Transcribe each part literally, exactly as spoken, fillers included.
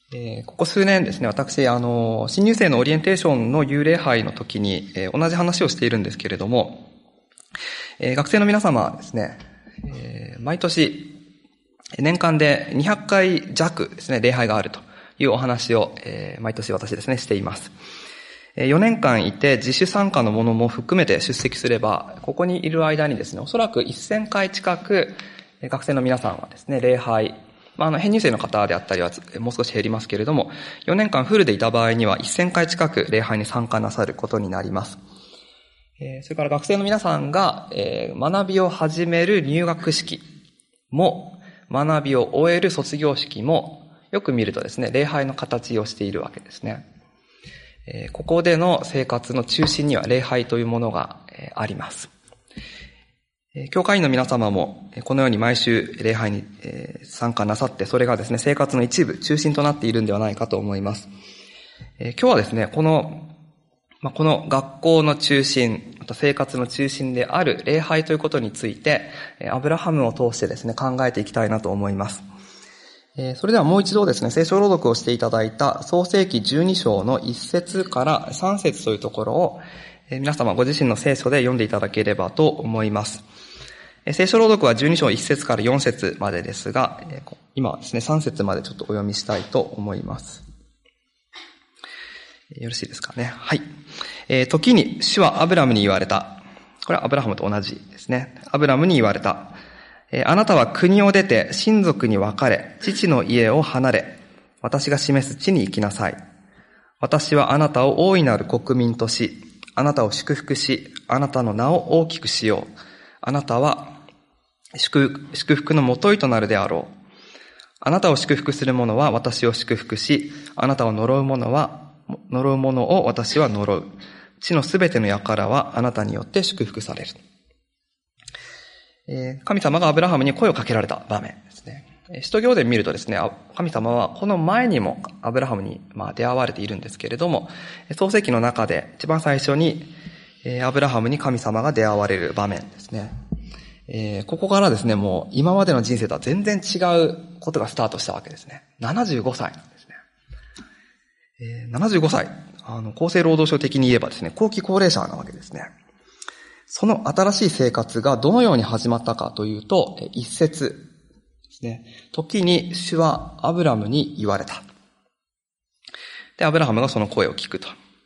えー、ここ数年ですね、私、あの、新入生のオリエンテーションの幽霊杯の時に、えー、同じ話をしているんですけれども、えー、学生の皆様はですね、えー、毎年、年間でにひゃっかい弱ですね、礼拝があるというお話を、えー、毎年私ですね、しています。よねんかんいて自主参加のものも含めて出席すれば、ここにいる間にですね、おそらくせんかい近く、学生の皆さんはですね、礼拝、まあ、あの、編入生の方であったりはもう少し減りますけれども、よねんかんフルでいた場合にはせんかい近く礼拝に参加なさることになります。えー、それから学生の皆さんが、えー、学びを始める入学式も、学びを終える卒業式も、よく見るとですね、礼拝の形をしているわけですね。えー、ここでの生活の中心には礼拝というものが、えー、あります。教会員の皆様もこのように毎週礼拝に参加なさって、それがですね、生活の一部、中心となっているんではないかと思います。今日はですね、この、この学校の中心、また生活の中心である礼拝ということについて、アブラハムを通してですね、考えていきたいなと思います。それではもう一度ですね、聖書朗読をしていただいた創世記じゅうに章のいっ節からさん節というところを、皆様ご自身の聖書で読んでいただければと思います。聖書朗読はじゅうに章いっ節からよん節までですが、今はですね、さん節までちょっとお読みしたいと思います。よろしいですかね。はい。えー、時に主はアブラムに言われた。これはアブラハムと同じですね。アブラムに言われた。えー、あなたは国を出て親族に別れ、父の家を離れ、私が示す地に行きなさい。私はあなたを大いなる国民とし、あなたを祝福し、あなたの名を大きくしよう。あなたは祝福、祝福のもといとなるであろう。あなたを祝福する者は私を祝福し、あなたを呪う者は、呪う者を私は呪う。地のすべての輩はあなたによって祝福される。えー、神様がアブラハムに声をかけられた場面ですね。使徒行伝見るとですね、神様はこの前にもアブラハムにまあ出会われているんですけれども、創世記の中で一番最初にアブラハムに神様が出会われる場面ですね。えー、ここからですね、もう今までの人生とは全然違うことがスタートしたわけですね。ななじゅうごさいですね。えー、ななじゅうごさい、あの、厚生労働省的に言えばですね、後期高齢者なわけですね。その新しい生活がどのように始まったかというと、一節ですね。時に主はアブラムに言われた。で、アブラハムがその声を聞くと。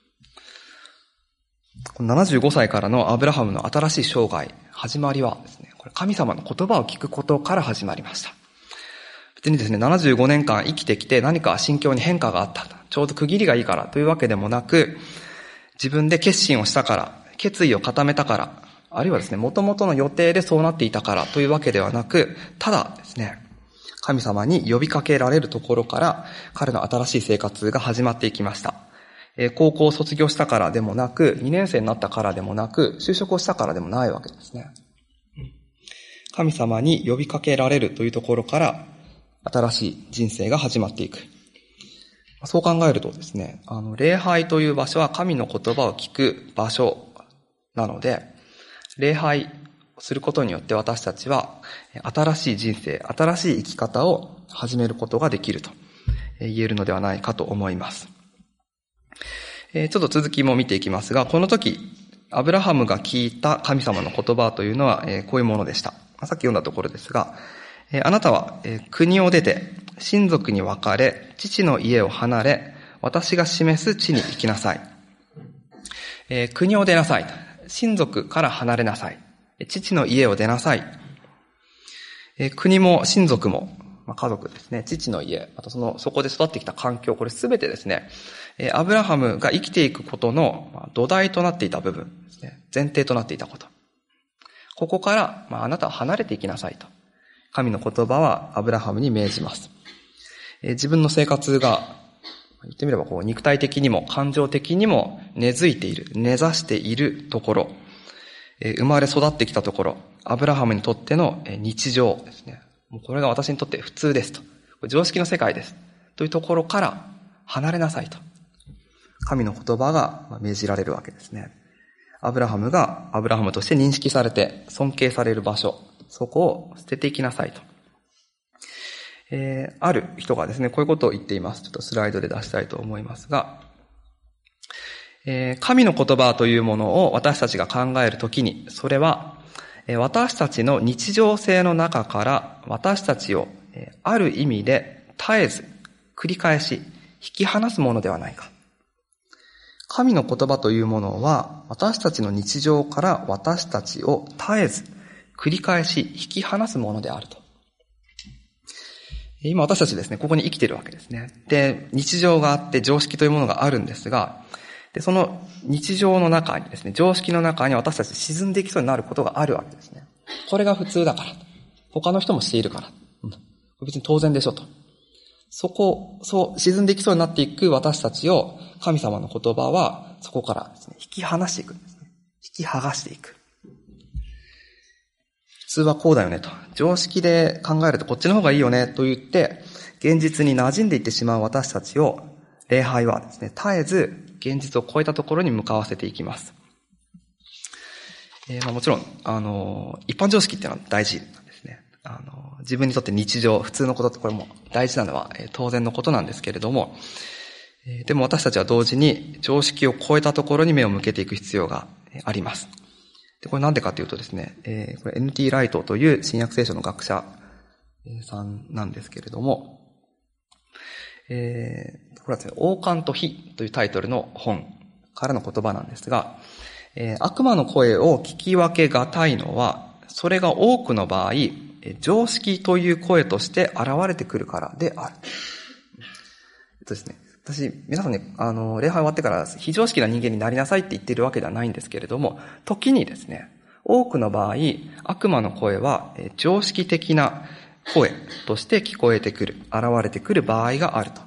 ななじゅうごさいからのアブラハムの新しい生涯、始まりはですね、これ神様の言葉を聞くことから始まりました。別にですね、ななじゅうごねんかん生きてきて何か心境に変化があった。ちょうど区切りがいいからというわけでもなく、自分で決心をしたから、決意を固めたから、あるいはですね、元々の予定でそうなっていたからというわけではなく、ただですね、神様に呼びかけられるところから、彼の新しい生活が始まっていきました。えー、高校を卒業したからでもなく、にねん生になったからでもなく、就職をしたからでもないわけですね。神様に呼びかけられるというところから、新しい人生が始まっていく。そう考えるとですね、あの、礼拝という場所は神の言葉を聞く場所なので、礼拝をすることによって私たちは、新しい人生、新しい生き方を始めることができると言えるのではないかと思います。ちょっと続きも見ていきますが、この時、アブラハムが聞いた神様の言葉というのは、こういうものでした。さっき読んだところですが、あなたは国を出て、親族に別れ、父の家を離れ、私が示す地に行きなさい。えー、国を出なさい。親族から離れなさい。父の家を出なさい。えー、国も親族も、まあ、家族ですね、父の家、またその、そこで育ってきた環境、これすべてですね、えー、アブラハムが生きていくことの、まあ、土台となっていた部分ですね、前提となっていたこと。ここから、まあ、あなたは離れていきなさいと。神の言葉はアブラハムに命じます。えー、自分の生活が、言ってみればこう肉体的にも感情的にも根付いている、根ざしているところ、えー、生まれ育ってきたところ、アブラハムにとっての日常ですね。もうこれが私にとって普通ですと。これ常識の世界です。というところから離れなさいと。神の言葉が命じられるわけですね。アブラハムがアブラハムとして認識されて尊敬される場所、そこを捨てていきなさいと。 えー、ある人がですね、こういうことを言っています。ちょっとスライドで出したいと思いますが、えー、神の言葉というものを私たちが考えるときに、それは、えー、私たちの日常性の中から私たちを、えー、ある意味で絶えず繰り返し引き離すものではないか。神の言葉というものは私たちの日常から私たちを絶えず繰り返し引き離すものであると。今私たちですね、ここに生きているわけですね。で、日常があって常識というものがあるんですが、で、その日常の中にですね、常識の中に私たち沈んでいきそうになることがあるわけですね。これが普通だから。他の人もしているから。うん、別に当然でしょと。そこ、そう、沈んでいきそうになっていく私たちを神様の言葉はそこからですね、引き離していくんですね。引き剥がしていく。普通はこうだよねと。常識で考えるとこっちの方がいいよねと言って、現実に馴染んでいってしまう私たちを、礼拝はですね、絶えず現実を超えたところに向かわせていきます。えーまあ、もちろん、あの、一般常識っていうのは大事なんですね。あの、自分にとって日常、普通のことってこれも大事なのは、えー、当然のことなんですけれども、えー、でも私たちは同時に常識を超えたところに目を向けていく必要があります。で、これなんでかというとですね、えー、これ エヌティー ライトという新約聖書の学者さんなんですけれども、えー、これはですね、王冠と火というタイトルの本からの言葉なんですが、えー、悪魔の声を聞き分けがたいのは、それが多くの場合、常識という声として現れてくるからである。えっとですね、私、皆さんね、あの、礼拝終わってから非常識な人間になりなさいって言っているわけではないんですけれども、時にですね、多くの場合、悪魔の声は常識的な声として聞こえてくる、現れてくる場合があると。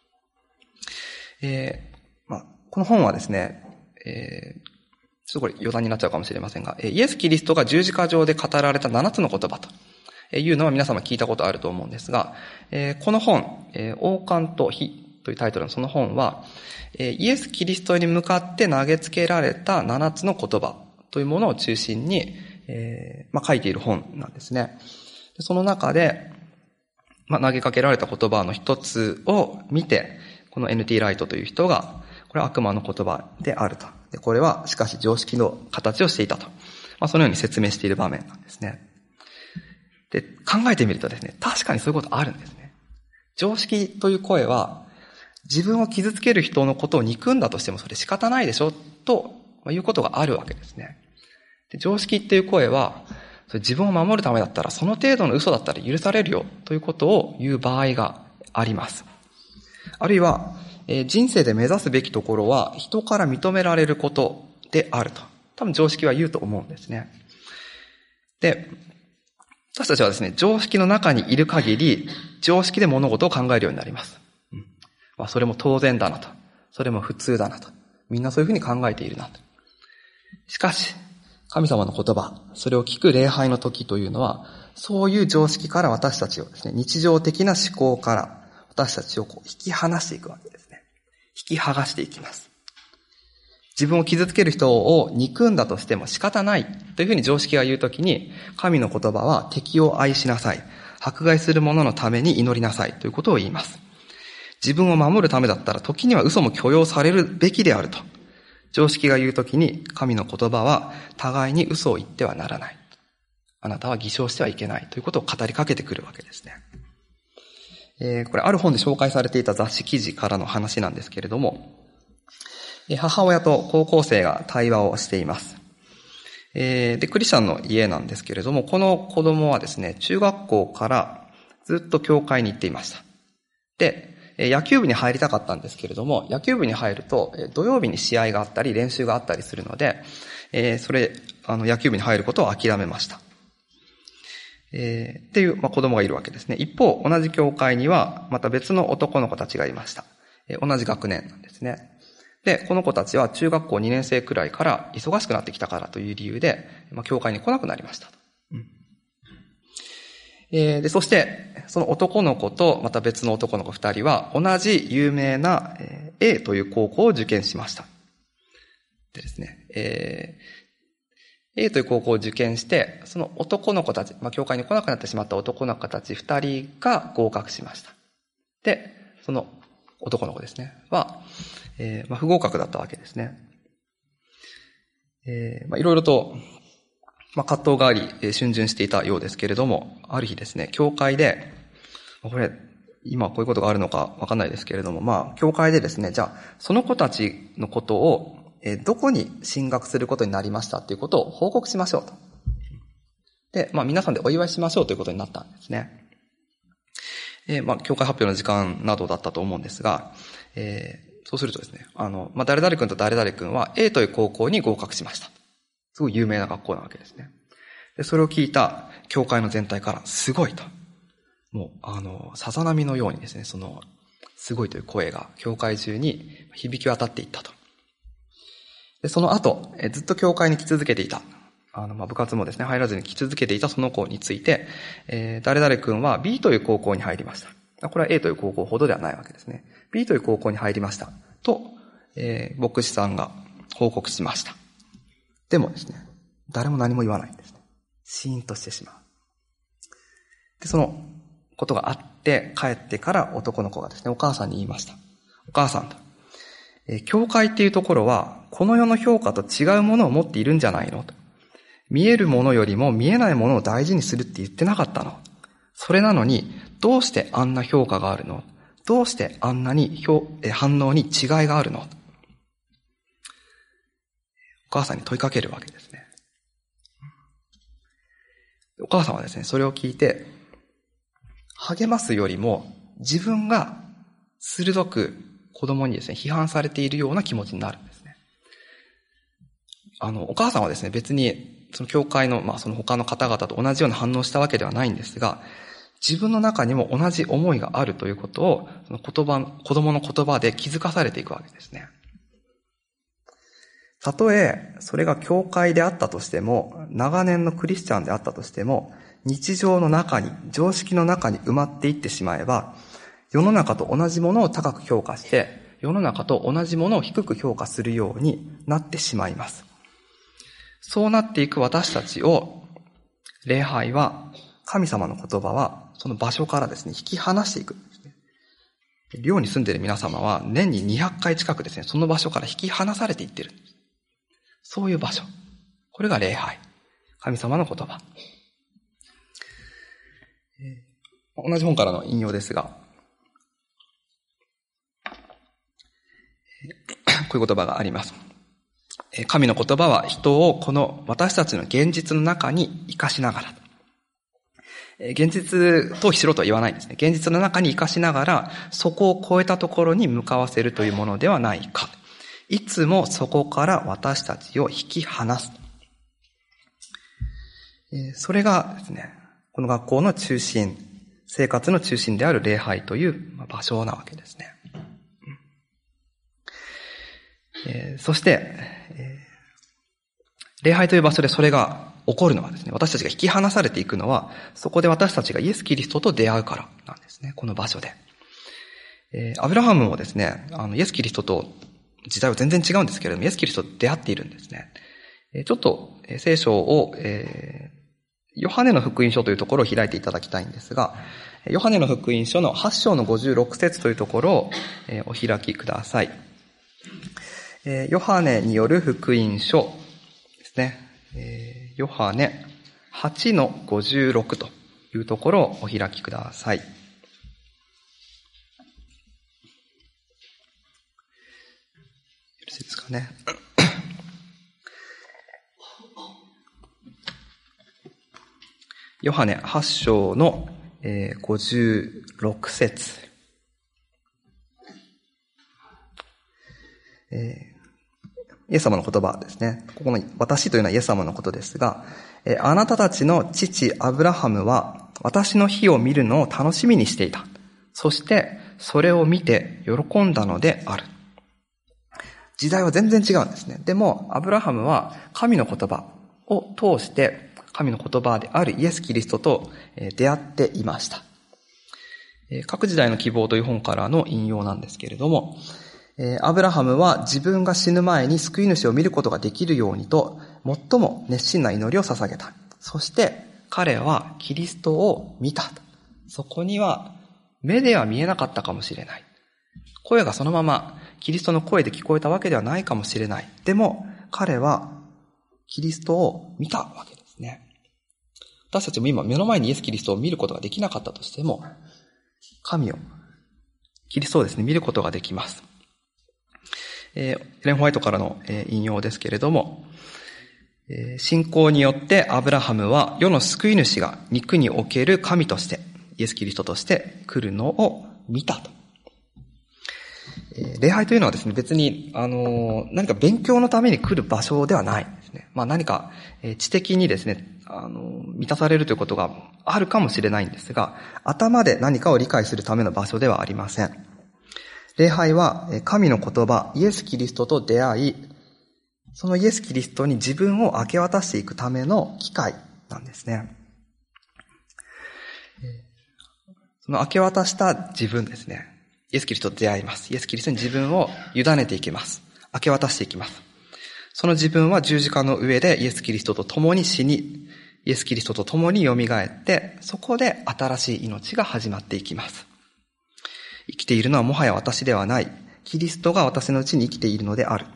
えーまあ、この本はですね、えー、ちょっとこれ余談になっちゃうかもしれませんが、イエス・キリストが十字架上で語られた七つの言葉というのは皆様聞いたことあると思うんですが、えー、この本、えー、王冠と火というタイトルのその本は、えー、イエス・キリストに向かって投げつけられた七つの言葉というものを中心に、えーまあ、書いている本なんですね。でその中で、まあ、投げかけられた言葉の一つを見て、この エヌティー ライトという人が、これは悪魔の言葉であると。で、これはしかし常識の形をしていたと。まあ、そのように説明している場面なんですね。で、考えてみるとですね、確かにそういうことあるんですね。常識という声は、自分を傷つける人のことを憎んだとしてもそれ仕方ないでしょということがあるわけですね。で、常識っていう声は、それ自分を守るためだったら、その程度の嘘だったら許されるよということを言う場合があります。あるいは、えー、人生で目指すべきところは人から認められることであると。多分常識は言うと思うんですね。で、私たちはですね、常識の中にいる限り、常識で物事を考えるようになります。うん、まあ、それも当然だなと。それも普通だなと。みんなそういうふうに考えているなと。しかし、神様の言葉、それを聞く礼拝の時というのは、そういう常識から私たちをですね、日常的な思考から私たちをこう引き離していくわけですね。引き剥がしていきます。自分を傷つける人を憎んだとしても仕方ないというふうに常識が言うときに、神の言葉は敵を愛しなさい。迫害する者のために祈りなさいということを言います。自分を守るためだったら時には嘘も許容されるべきであると。常識が言うときに神の言葉は互いに嘘を言ってはならない。あなたは偽証してはいけないということを語りかけてくるわけですね。えー、これある本で紹介されていた雑誌記事からの話なんですけれども、母親と高校生が対話をしています。えー、で、クリスチャンの家なんですけれども、この子供はですね、中学校からずっと教会に行っていました。で、野球部に入りたかったんですけれども、野球部に入ると土曜日に試合があったり練習があったりするので、えー、それ、あの野球部に入ることを諦めました。えー、っていう、まあ、子供がいるわけですね。一方、同じ教会にはまた別の男の子たちがいました。えー、同じ学年なんですね。で、この子たちは中学校にねん生くらいから忙しくなってきたからという理由で、まあ、教会に来なくなりました。うんえー、で、そして、その男の子とまた別の男の子二人は同じ有名な A という高校を受験しました。でですね、えー、 A という高校を受験して、その男の子たち、まあ、教会に来なくなってしまった男の子たち二人が合格しました。で、その男の子ですね、は、えー、まあ、不合格だったわけですね。えー、まあ、いろいろと、まあ、葛藤があり、えー、逡巡していたようですけれども、ある日ですね、教会で、これ、今こういうことがあるのかわかんないですけれども、まあ、教会でですね、じゃあ、その子たちのことを、えー、どこに進学することになりましたということを報告しましょうと。で、まあ、皆さんでお祝いしましょうということになったんですね。えー、まあ、教会発表の時間などだったと思うんですが、えー、そうするとですね、あの、まあ、誰々君と誰々君は A という高校に合格しました。すごい有名な学校なわけですね。で、それを聞いた教会の全体から、すごいと。もう、あの、さざ波のようにですね、その、すごいという声が教会中に響き渡っていったと。で、その後、えずっと教会に来続けていた。あの、まあ、部活もですね、入らずに来続けていたその子について、えー、誰々君は B という高校に入りました。これは A という高校ほどではないわけですね。B という高校に入りました。と、えー、牧師さんが報告しました。でもですね、誰も何も言わないんですね。シーンとしてしまう。で、そのことがあって、帰ってから男の子がですね、お母さんに言いました。お母さんと。教会っていうところは、この世の評価と違うものを持っているんじゃないのと。見えるものよりも見えないものを大事にするって言ってなかったの。それなのに、どうしてあんな評価があるの？どうしてあんなに反応に違いがあるの？お母さんに問いかけるわけですね。お母さんはですね、それを聞いて、励ますよりも自分が鋭く子供にですね、批判されているような気持ちになるんですね。あの、お母さんはですね、別に、その教会の、まあ、その他の方々と同じような反応をしたわけではないんですが、自分の中にも同じ思いがあるということを、その言葉、子供の言葉で気づかされていくわけですね。たとえ、それが教会であったとしても、長年のクリスチャンであったとしても、日常の中に、常識の中に埋まっていってしまえば、世の中と同じものを高く評価して、世の中と同じものを低く評価するようになってしまいます。そうなっていく私たちを、礼拝は、神様の言葉は、その場所からですね、引き離していくんですね。寮に住んでいる皆様は、年ににひゃっかい近くですね、その場所から引き離されていっているんです。そういう場所。これが礼拝。神様の言葉。同じ本からの引用ですが、こういう言葉があります。神の言葉は人をこの私たちの現実の中に生かしながら、現実逃避しろとは言わないんですね。現実の中に生かしながら、そこを超えたところに向かわせるというものではないか。いつもそこから私たちを引き離す。それがですね、この学校の中心、生活の中心である礼拝という場所なわけですね。えー、そして、えー、礼拝という場所でそれが起こるのはですね、私たちが引き離されていくのは、そこで私たちがイエス・キリストと出会うからなんですね、この場所で。えー、アブラハムもですね、あのイエス・キリストと時代は全然違うんですけれども、イエス・キリストと出会っているんですね。えー、ちょっと、えー、聖書を、えー、ヨハネの福音書というところを開いていただきたいんですが、ヨハネの福音書のはち章のごじゅうろく節というところを、えー、お開きください。えー、ヨハネによる福音書ですね。えー、ヨハネはちのごじゅうろくというところをお開きください。よろしいですかね。ヨハネはち章のごじゅうろく節。えー、イエス様の言葉ですね。ここの私というのはイエス様のことですが、えー、あなたたちの父アブラハムは私の日を見るのを楽しみにしていた。そしてそれを見て喜んだのである。時代は全然違うんですね。でもアブラハムは神の言葉を通して神の言葉であるイエス・キリストと出会っていました。各時代の希望という本からの引用なんですけれども、 えー、アブラハムは自分が死ぬ前に救い主を見ることができるようにと、最も熱心な祈りを捧げた。そして彼はキリストを見た。そこには目では見えなかったかもしれない。声がそのままキリストの声で聞こえたわけではないかもしれない。でも彼はキリストを見たわけですね。私たちも今目の前にイエス・キリストを見ることができなかったとしても、神を、キリストをですね、見ることができます。えー、エレン・ホワイトからの、えー、引用ですけれども、えー、信仰によってアブラハムは世の救い主が肉における神として、イエス・キリストとして来るのを見たと。えー、礼拝というのはですね、別に、あのー、何か勉強のために来る場所ではないですね。まあ何か、えー、知的にですね、あのー、満たされるということがあるかもしれないんですが、頭で何かを理解するための場所ではありません。礼拝は神の言葉、イエス・キリストと出会い、そのイエス・キリストに自分を明け渡していくための機会なんですね。その明け渡した自分ですね。イエス・キリストと出会います。イエス・キリストに自分を委ねていきます。明け渡していきます。その自分は十字架の上でイエス・キリストと共に死に、イエス・キリストと共に蘇って、そこで新しい命が始まっていきます。生きているのはもはや私ではない。キリストが私のうちに生きているのである。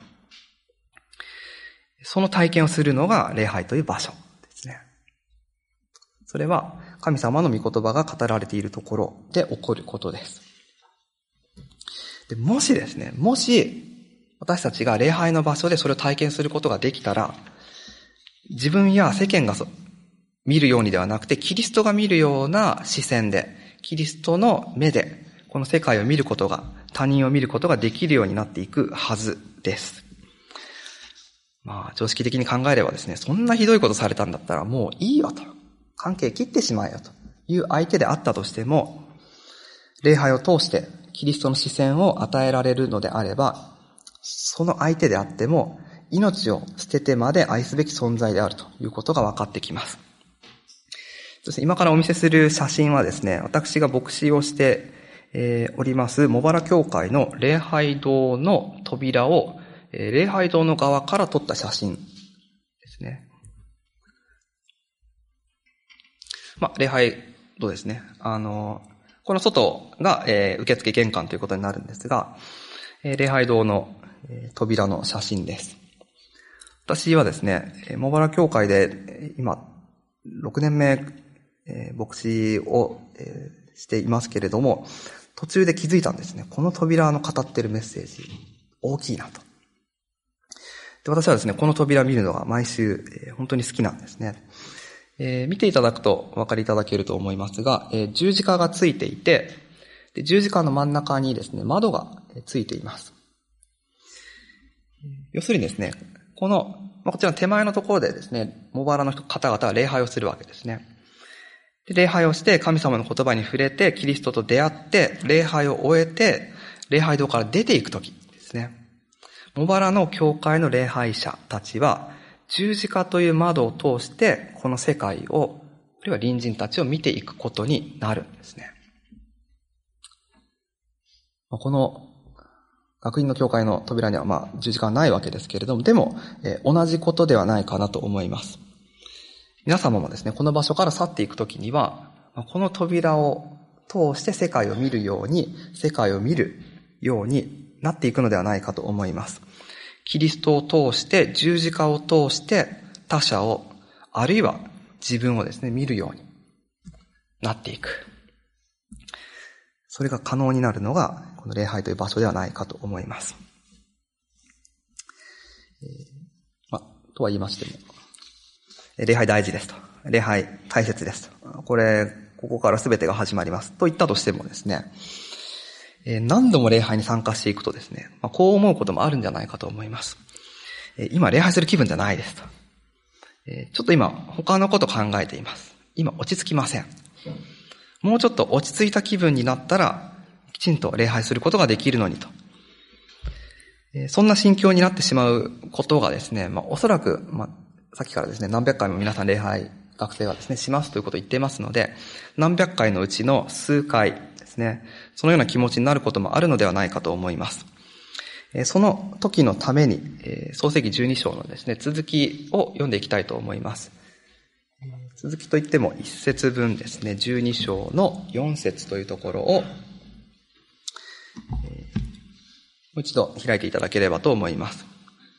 その体験をするのが礼拝という場所ですね。それは神様の御言葉が語られているところで起こることです。で、もしですね、もし私たちが礼拝の場所でそれを体験することができたら、自分や世間が見るようにではなくて、キリストが見るような視線で、キリストの目で、この世界を見ることが、他人を見ることができるようになっていくはずです。まあ、常識的に考えればですね、そんなひどいことされたんだったらもういいよと。関係切ってしまえよという相手であったとしても、礼拝を通してキリストの視線を与えられるのであれば、その相手であっても、命を捨ててまで愛すべき存在であるということが分かってきます。そして今からお見せする写真はですね、私が牧師をしてえー、おります茂原教会の礼拝堂の扉を、えー、礼拝堂の側から撮った写真ですね。まあ、礼拝堂ですね。あの、この外が、えー、受付玄関ということになるんですが、えー、礼拝堂の、えー、扉の写真です。私はですね、茂原教会で今、ろくねんめ、えー、牧師を、えー、していますけれども、途中で気づいたんですね。この扉の語っているメッセージ、大きいなと。で、私はですね、この扉を見るのが毎週、えー、本当に好きなんですね。えー、見ていただくとお分かりいただけると思いますが、えー、十字架がついていて、で、十字架の真ん中にですね、窓がついています。要するにですね、この、まあ、こちらの手前のところでですね、茂原の方々は礼拝をするわけですね。で、礼拝をして神様の言葉に触れてキリストと出会って礼拝を終えて礼拝堂から出ていくときですね。茂原の教会の礼拝者たちは十字架という窓を通してこの世界を、あるいは隣人たちを見ていくことになるんですね。この学院の教会の扉にはまあ十字架はないわけですけれども、でも、えー、同じことではないかなと思います。皆様もですね、この場所から去っていくときには、この扉を通して世界を見るように、世界を見るようになっていくのではないかと思います。キリストを通して、十字架を通して他者を、あるいは自分をですね、見るようになっていく。それが可能になるのが、この礼拝という場所ではないかと思います。えー、まあ、とは言いましても、礼拝大事ですと。礼拝大切ですと。これ、ここから全てが始まります。と言ったとしてもですね、えー、何度も礼拝に参加していくとですね、まあ、こう思うこともあるんじゃないかと思います。えー、今礼拝する気分じゃないですと。えー、ちょっと今他のこと考えています。今落ち着きません。もうちょっと落ち着いた気分になったら、きちんと礼拝することができるのにと。えー、そんな心境になってしまうことがですね、まあ、おそらく、まあさっきからですね、何百回も皆さん礼拝、学生はですね、しますということを言っていますので、何百回のうちの数回ですね、そのような気持ちになることもあるのではないかと思います。 その時のために、創世記じゅうに章のですね、続きを読んでいきたいと思います。続きといっても一節分ですね、じゅうに章のよん節というところを、もう一度開いていただければと思います。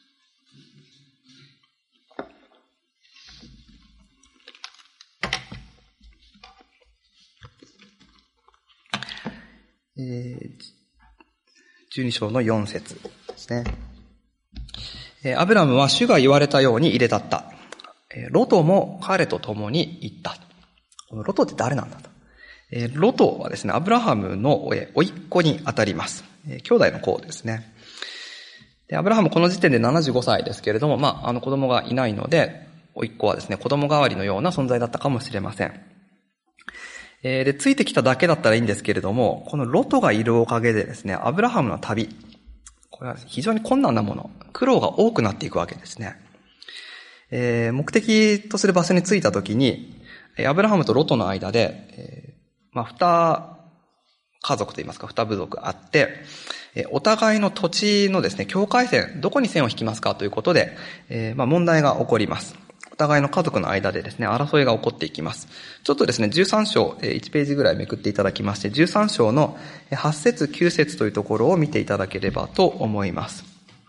えー、じゅうに章のよん節ですね。えー、アブラムは主が言われたように入れたった。えー、ロトも彼と共に行った。このロトって誰なんだと。えー、ロトはですね、アブラハムの甥っ子にあたります。えー、兄弟の子ですね。で、アブラハムこの時点でななじゅうごさいですけれども、まあ、あの子供がいないので、甥っ子はですね、子供代わりのような存在だったかもしれません。えー、で、ついてきただけだったらいいんですけれども、このロトがいるおかげでですね、アブラハムの旅、これは非常に困難なもの、苦労が多くなっていくわけですね。えー、目的とする場所に着いたときに、アブラハムとロトの間で、えー、まあ、二家族といいますか、二部族あって、えー、お互いの土地のですね、境界線、どこに線を引きますかということで、えー、まあ、問題が起こります。お互いの家族の間でですね、争いが起こっていきます。ちょっとですね、じゅうさん章、いちページぐらいめくっていただきまして、じゅうさん章のはち節、きゅう節というところを見ていただければと思います。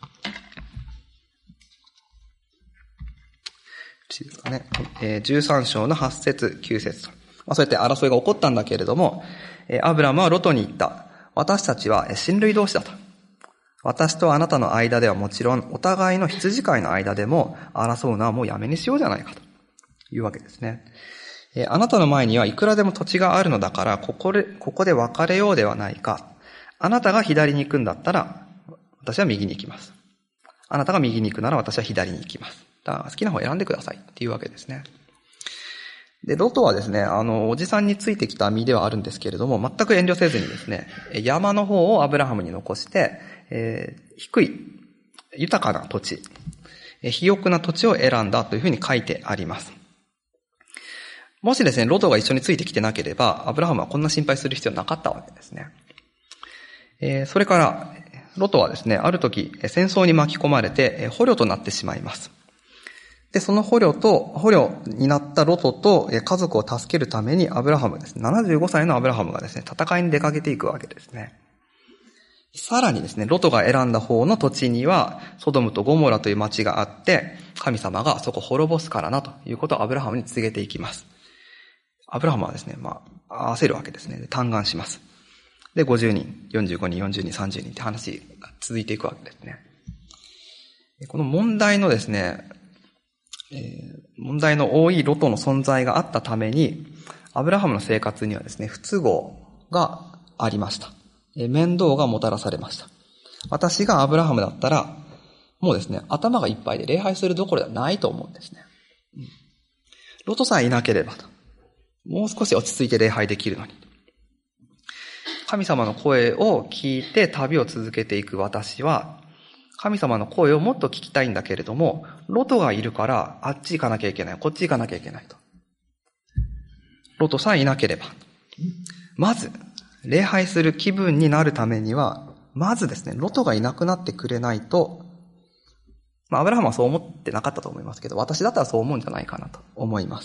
いいですかね、じゅうさん章のはち節、きゅう節と。まあ、そうやって争いが起こったんだけれども、アブラムはロトに言った。私たちは親類同士だと。私とあなたの間ではもちろん、お互いの羊飼いの間でも争うのはもうやめにしようじゃないかというわけですね。えー、あなたの前にはいくらでも土地があるのだから、ここで、ここで別れようではないか。あなたが左に行くんだったら、私は右に行きます。あなたが右に行くなら私は左に行きます。だから好きな方を選んでくださいっていうわけですね。で、ロトはですね、あの、おじさんについてきた身ではあるんですけれども、全く遠慮せずにですね、山の方をアブラハムに残して、えー、低い、豊かな土地、肥沃な土地を選んだというふうに書いてあります。もしですね、ロトが一緒についてきてなければ、アブラハムはこんな心配する必要なかったわけですね。えー、それから、ロトはですね、ある時、戦争に巻き込まれて、捕虜となってしまいます。で、その捕虜と、捕虜になったロトと家族を助けるためにアブラハムですね、ななじゅうごさいのアブラハムがですね、戦いに出かけていくわけですね。さらにですね、ロトが選んだ方の土地には、ソドムとゴモラという町があって、神様がそこを滅ぼすからなということをアブラハムに告げていきます。アブラハムはですね、まあ、焦るわけですね。嘆願します。で、ごじゅうにん、よんじゅうごにん、よんじゅうにん、さんじゅうにんって話が続いていくわけですね。この問題のですね、えー、問題の多いロトの存在があったために、アブラハムの生活にはですね、不都合がありました。面倒がもたらされました。私がアブラハムだったら、もうですね、頭がいっぱいで礼拝するどころではないと思うんですね。うん、ロトさえいなければと。もう少し落ち着いて礼拝できるのに。神様の声を聞いて旅を続けていく私は、神様の声をもっと聞きたいんだけれども、ロトがいるからあっち行かなきゃいけない、こっち行かなきゃいけないと。ロトさえいなければ。まず、礼拝する気分になるためには、まずですね、ロトがいなくなってくれないと、まあ、アブラハムはそう思ってなかったと思いますけど、私だったらそう思うんじゃないかなと思います。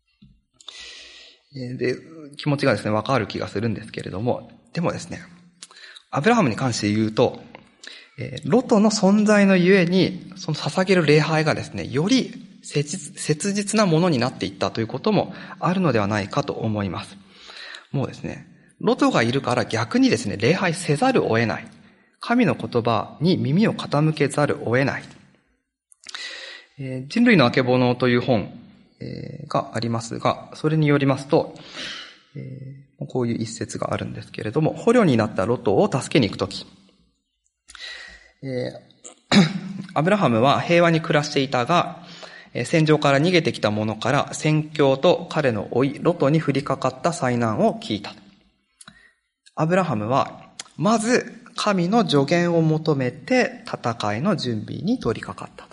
で、気持ちがですね、わかる気がするんですけれども、でもですね、アブラハムに関して言うと、ロトの存在のゆえに、その捧げる礼拝がですね、より切実なものになっていったということもあるのではないかと思います。もうですね、ロトがいるから逆にですね、礼拝せざるを得ない。神の言葉に耳を傾けざるを得ない。えー、人類のあけぼのという本、えー、がありますが、それによりますと、えー、こういう一節があるんですけれども、捕虜になったロトを助けに行くとき、えー、アブラハムは平和に暮らしていたが、戦場から逃げてきた者から宣教と彼の甥ロトに降りかかった災難を聞いた。アブラハムは、まず、神の助言を求めて、戦いの準備に取り掛かった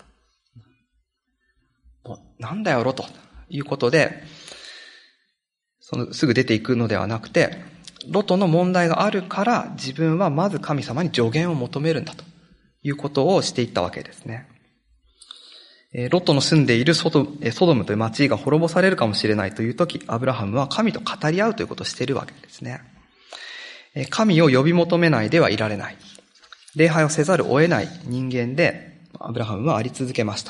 と。なんだよ、ロト。ということで、その、すぐ出ていくのではなくて、ロトの問題があるから、自分はまず神様に助言を求めるんだということをしていったわけですね。ロットの住んでいるソド、ソドムという町が滅ぼされるかもしれないというとき、アブラハムは神と語り合うということをしているわけですね。神を呼び求めないではいられない。礼拝をせざるを得ない人間で、アブラハムはあり続けました。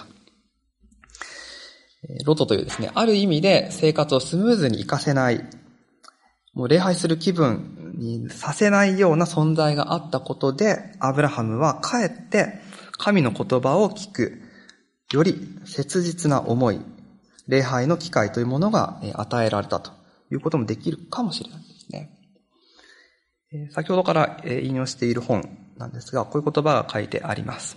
ロトというですね、ある意味で生活をスムーズに活かせない、もう礼拝する気分にさせないような存在があったことで、アブラハムはかえって神の言葉を聞く、より切実な思い、礼拝の機会というものが与えられたということもできるかもしれないですね。先ほどから引用している本なんですが、こういう言葉が書いてあります。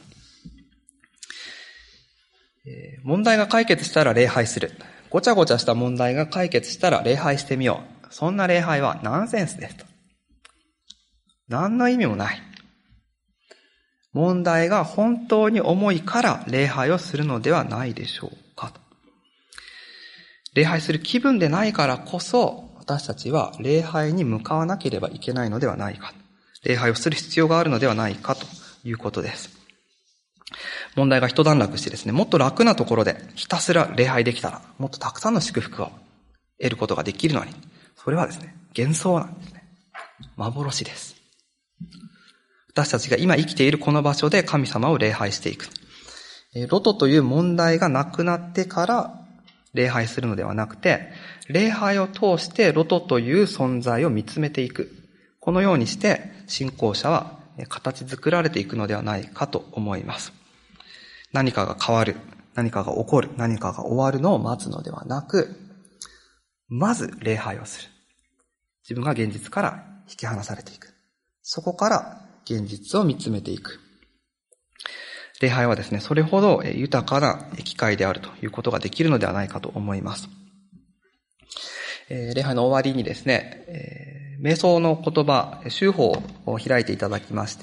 問題が解決したら礼拝する。ごちゃごちゃした問題が解決したら礼拝してみよう。そんな礼拝はナンセンスですと。何の意味もない。問題が本当に重いから礼拝をするのではないでしょうかと。礼拝する気分でないからこそ、私たちは礼拝に向かわなければいけないのではないか。礼拝をする必要があるのではないかということです。問題が一段落してですね、もっと楽なところでひたすら礼拝できたら、もっとたくさんの祝福を得ることができるのに、それはですね、幻想なんですね。幻です。私たちが今生きているこの場所で神様を礼拝していく。ロトという問題がなくなってから礼拝するのではなくて、礼拝を通してロトという存在を見つめていく。このようにして信仰者は形作られていくのではないかと思います。何かが変わる、何かが起こる、何かが終わるのを待つのではなく、まず礼拝をする。自分が現実から引き離されていく。そこから現実を見つめていく。礼拝はですね、それほど豊かな機会であるということができるのではないかと思います。えー、礼拝の終わりにですね、えー、瞑想の言葉、修法を開いていただきまして、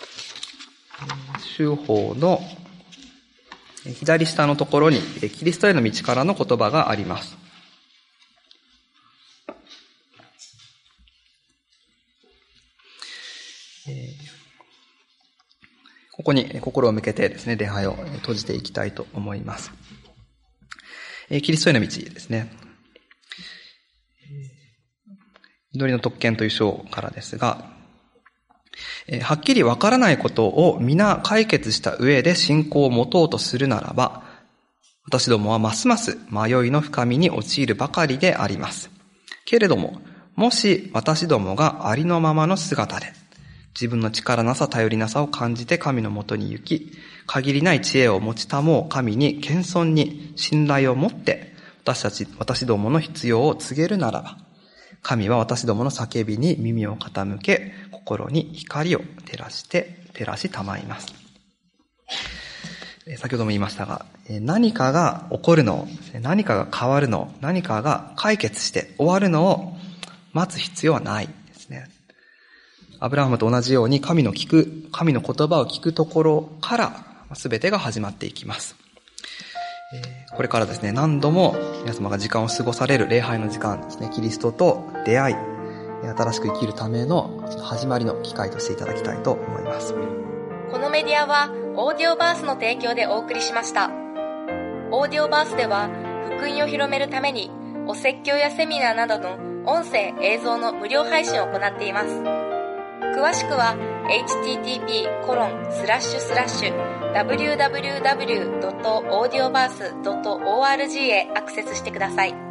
修法の左下のところにキリストへの道からの言葉があります。ここに心を向けてですね、礼拝を閉じていきたいと思います。キリストへの道ですね。祈りの特権という章からですが、はっきりわからないことを皆解決した上で信仰を持とうとするならば、私どもはますます迷いの深みに陥るばかりであります。けれども、もし私どもがありのままの姿で、自分の力なさ、頼りなさを感じて神のもとに行き、限りない知恵を持ちたもう神に謙遜に信頼を持って、私たち、私どもの必要を告げるならば、神は私どもの叫びに耳を傾け、心に光を照らして、照らしたまいます。先ほども言いましたが、何かが起こるのを、何かが変わるのを、何かが解決して終わるのを待つ必要はないですね。アブラハムと同じように神の聞く、神の言葉を聞くところから全てが始まっていきます。これからですね、何度も皆様が時間を過ごされる礼拝の時間ですね、キリストと出会い、新しく生きるための始まりの機会としていただきたいと思います。 このメディアはオーディオバースの提供でお送りしました。オーディオバースでは福音を広めるためにお説教やセミナーなどの音声映像の無料配信を行っています。詳しくは エイチティーティーピーコロンスラッシュスラッシュダブリューダブリューダブリュードットオーディオバースドットオーアールジー へアクセスしてください。